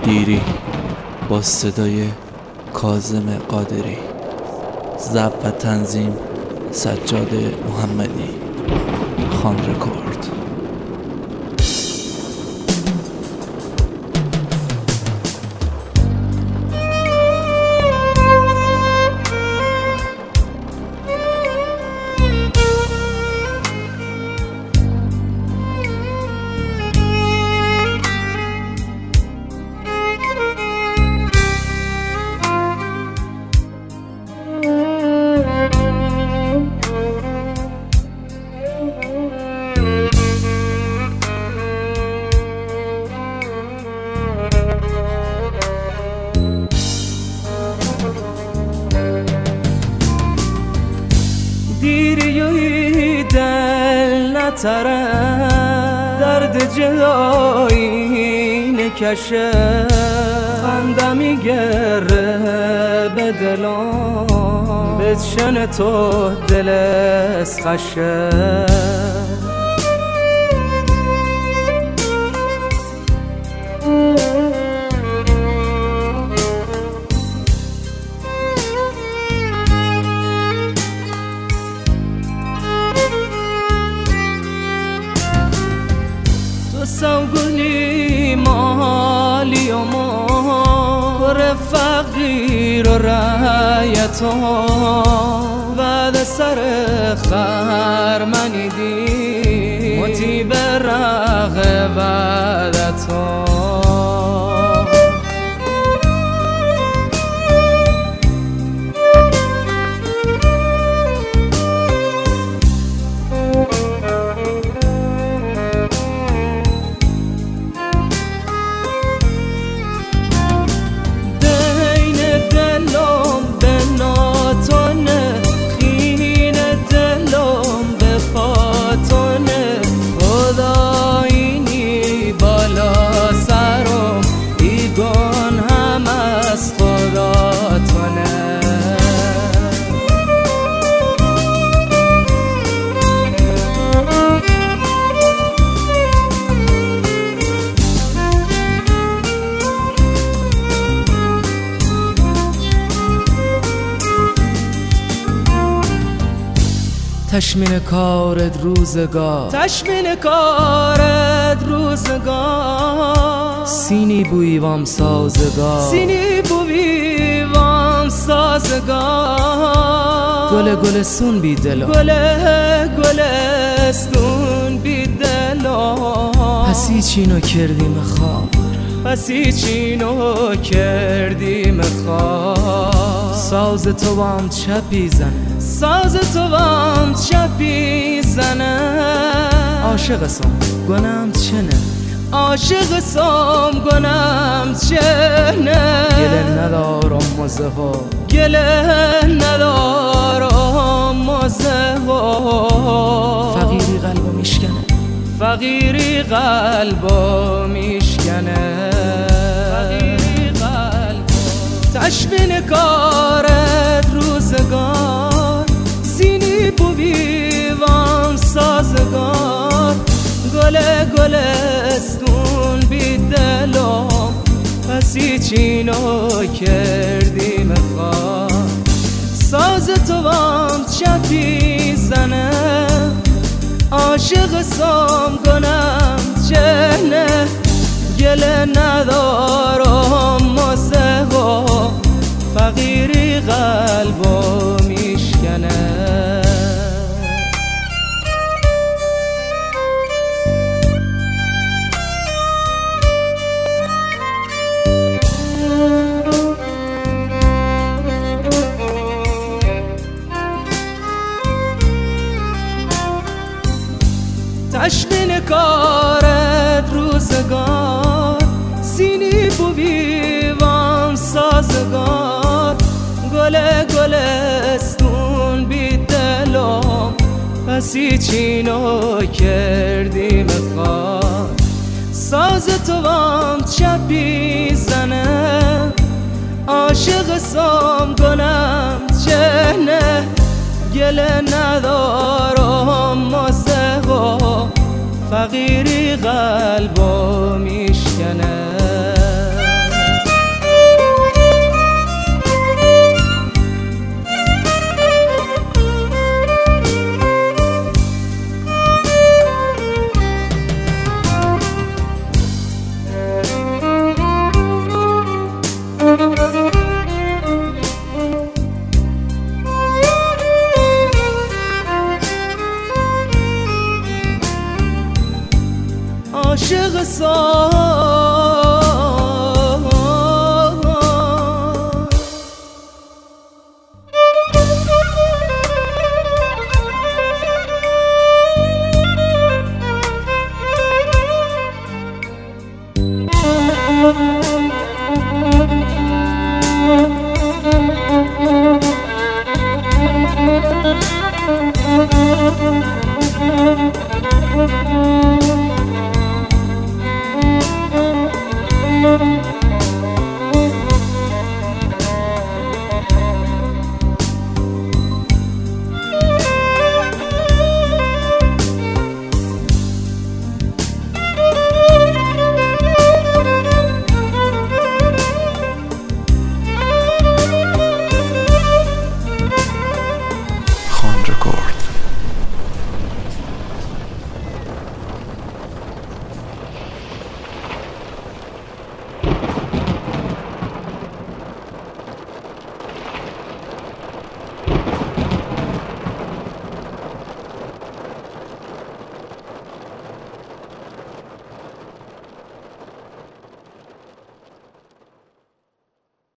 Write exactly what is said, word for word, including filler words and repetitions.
دیری با صدای کاظم قادری، ضبط و تنظیم سجاد محمدی، خان رکورد. دیری دل نتره درد جایی نکشه، خنده میگره به دلم بچشن تو دل اسخشه. سوگلی مالی و ما پر فقیر و رایتو، بعد سر خرمنیدی متی به رغبتو. تشمین کارت روزگار، تشمین کارت روزگار، سینی بوی وام سازگار، سینی بوی وام سازگار. گل گل سون بی دلو، گل گل سون بی دلو. پسی چینو کردیم خواب، پسی چینو کردیم خواب. ساز تو وام چپی زنه، ساز تو وام چپی زنه. عاشق سام گنم چنه، عاشق سام گنم چنه. گله ندارم مزه ها، گله ندارم مزه ها. فقیری قلبو میشکنه، فقیری قلبو میشکنه، فقیری قلبو. تشمین کارت روزگار، سینی بوی وام سازگار. گل گل استون بی دلم، پسی چینو کردیم خواب. ساز تو وام چپی زنه، عاشق سام گنم چنه. گله ندارم مزه ها، فقیری قلبو میشکنه. تشمین کارت روزگار، سینی بوی وام سازگار. گل گل استون بی دلم، پسی چینو کردیم خواب. ساز تو وام چپی زنه، عاشق سام گنم چنه. گله ندارم مزه ها، فقیری قلبو میشکنه. عشق سازگار